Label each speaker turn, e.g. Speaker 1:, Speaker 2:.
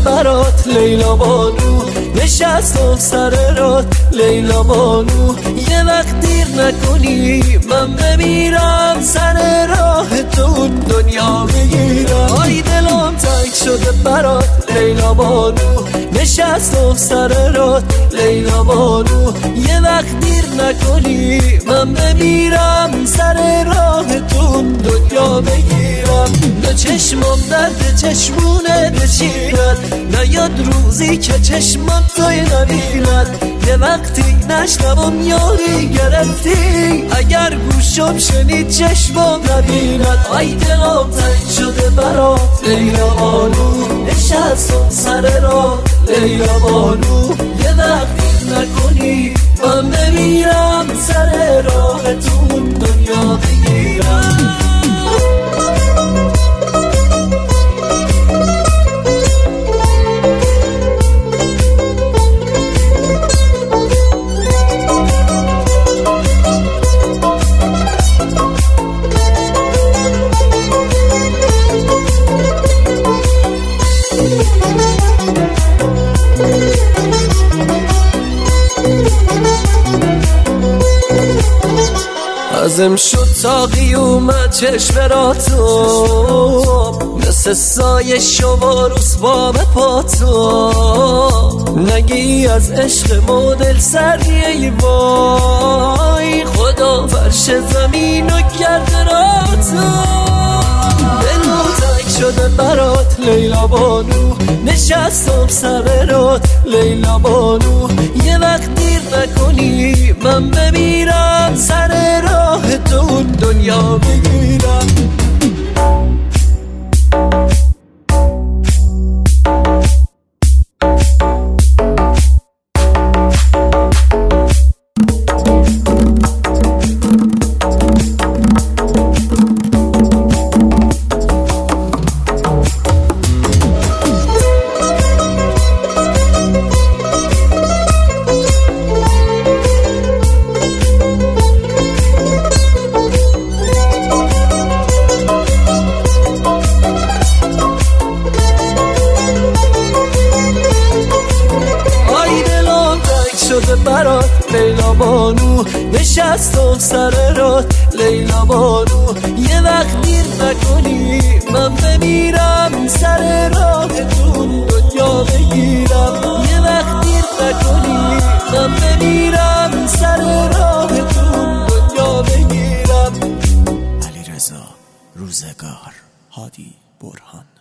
Speaker 1: برات لیلا بانو، نشستم سر رات لیلا بانو. یه وقت دیر نکنی من بمیرم، سر راه تو دنیا بگیرم. آی دلم تنگ شده برات لیلا بانو، نشستم سر رات لیلا بانو. یه وقت دیر نکنی من بمیرم، سر راه تو دنیا بگیرم. نه چشمم درد چشمونه بچیرد، نیاد روزی که چشمم توی نبیند. یه وقتی نشنوم یاری گرفتی، اگر گوشم شنید چشمم نبیند. آی دلم تنگ شده برات لیلا بانو، نشستم سر راه لیلا بانو. یه وقتی نکنی من بمیرم، سر راه تو دنیا بگیرم. ازم شد تا قیومت چشم را تو، مثل سایه شما روسبا به پا تو. نگی از عشق مدل سریه ای وای، خدا فرش زمین و کرده را تو. دلم تنگ شده برات لیلا بانو، نشستم سر رات لیلا بانو. یه وقت دیر نکنی من بمیرم، سر راه تو دنیا بگیرم. برات لیلا بانو، نشستم سر رات لیلا بانو. یه وقت دیر نکنی من بمیرم، سر راه تو دنیا بگیرم. یه وقت دیر نکنی من بمیرم، سر راه تو دنیا بگیرم.
Speaker 2: علیرضا روزگار، هادی برهان.